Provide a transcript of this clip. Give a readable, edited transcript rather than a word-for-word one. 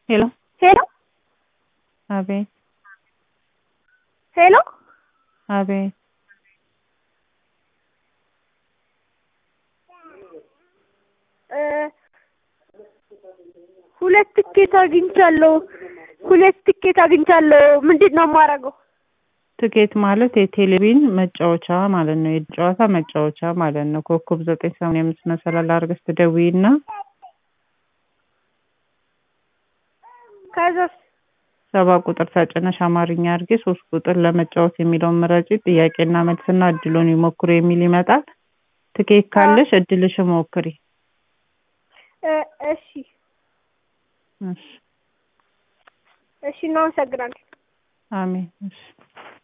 Hello. Hello? Abe. Hello? Abe. ሁለት ትኬት አግኝቻለሁ ምንድነው የማደርገው? ትኬት ማለት የቴሌቪዥን መጫወቻ ማለት ነው። የጨዋታ መጫወቻ ማለት ነው። ኮከብ 985 መሰላል አድርገሽ ትደውይና ከዛ 7 ቁጥር ተጭነሽ አማርኛ አድርጌ 3 ቁጥር ለመጫወት የሚለውን ምረጪ። ጥያቄና መልስና እድሉን ይሞክሩ የሚል ይመጣል። ትኬት ካለሽ እድልሽን ሞክሪ። እሺ እናመሰግናለን። አሜን። እሺ